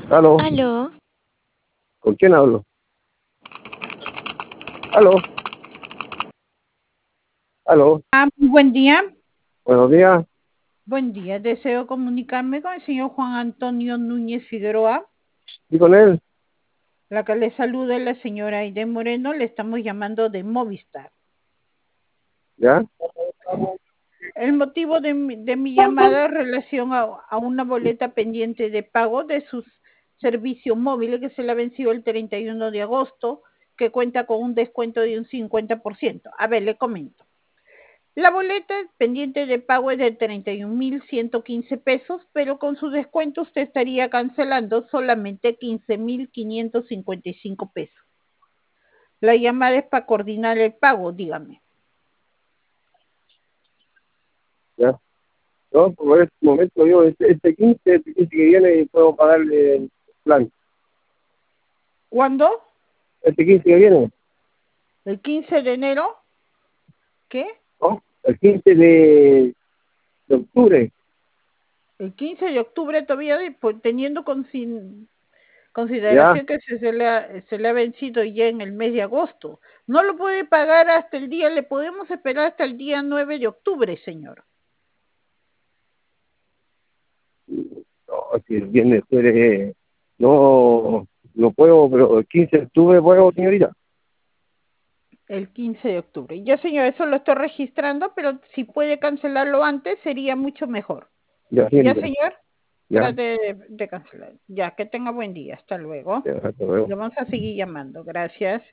Aló, Aló, ¿con quién hablo? Aló, aló, Muy buen día. buenos días. Buen día. Deseo comunicarme con el señor Juan Antonio Núñez Figueroa. ¿Y con él? La que le saluda es la señora Aide Moreno. Le estamos llamando de Movistar. ¿Ya? El motivo de mi llamada es en relación a una boleta pendiente de pago de sus servicios móviles que se le ha vencido el 31 de agosto, que cuenta con un descuento de un 50%. A ver, le comento. La boleta pendiente de pago es de 31.115 pesos, pero con su descuento usted estaría cancelando solamente 15.555 pesos. La llamada es para coordinar el pago, dígame. ¿Ya? No, por este momento yo, este 15 que viene, puedo pagarle el plan. ¿Cuándo? Este 15 que viene, ¿El 15 de enero? ¿Qué? ¿no? El 15 de octubre, El 15 de octubre todavía, pues, teniendo ¿ya? consideración que se le ha vencido ya en el mes de agosto. No lo puede pagar hasta el día, le podemos esperar hasta el día 9 de octubre, señor. No, si el viernes no, no puedo, pero el 15 de octubre puedo, señorita. El 15 de octubre. Ya, señor, eso lo estoy registrando, pero si puede cancelarlo antes sería mucho mejor. Ya, Ya, señorita, señor, ya, trate de cancelar. Ya, que tenga buen día. Hasta luego. ya, hasta luego. Le vamos a seguir llamando. Gracias.